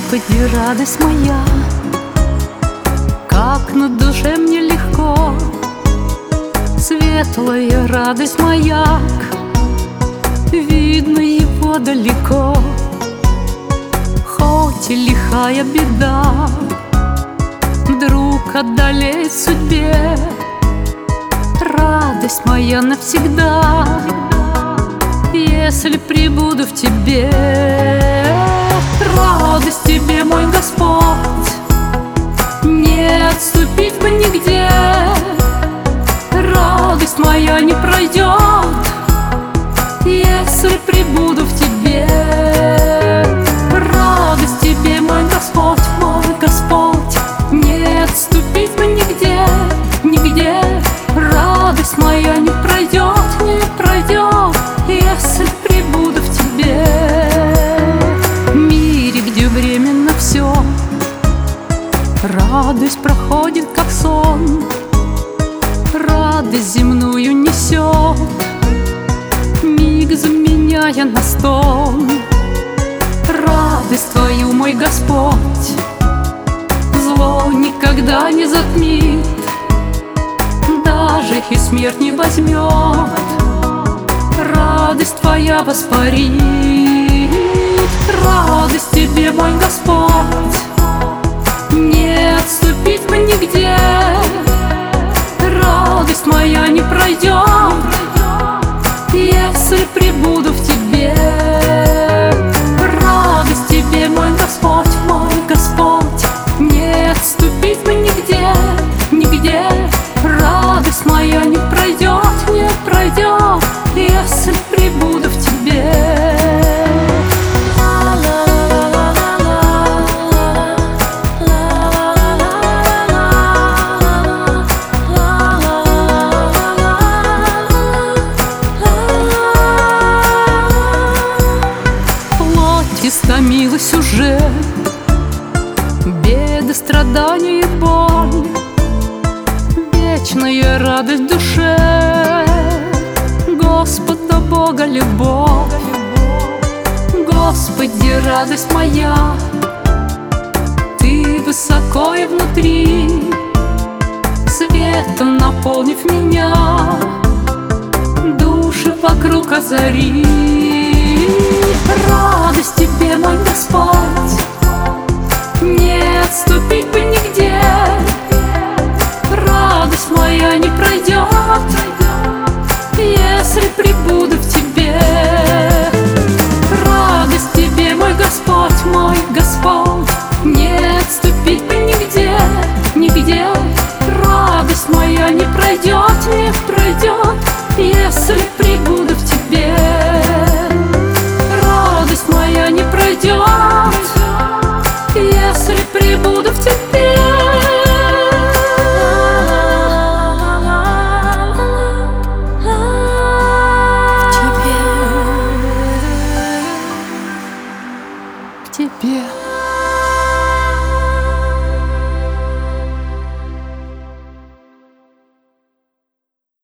Господи, радость моя, как на душе мне легко. Светлая радость маяк, видно его далеко. Хоть и лихая беда вдруг одолеет судьбе, радость моя навсегда, если прибуду в тебе. Радость тебе, мой Господь, не отступить бы нигде. Радость моя не пройдет, если прибуду в тебе. Радость тебе, мой Господь, не отступить бы нигде, нигде. Радость моя не пройдет, если прибуду в тебе. В мире, где временно все, радость проходит, как сон. Радость земную несет, миг заменяя на стон. Радость твою, мой Господь, зло никогда не затмит, даже и смерть не возьмет. Радость твоя воспарит. Радость тебе, мой Господь, не отступить бы нигде. Радость моя не пройдет, если прибуду в тебе. Радость тебе, мой Господь, не отступить бы нигде, нигде. Радость моя не пройдет, если прибуду в тебе. Истомилась уже, беды, страдания и боль, вечная радость в душе, Господа Бога любовь. Господи, радость моя, Ты высоко и внутри, светом наполнив меня, души вокруг озари. Радость тебе, мой Господь, не отступить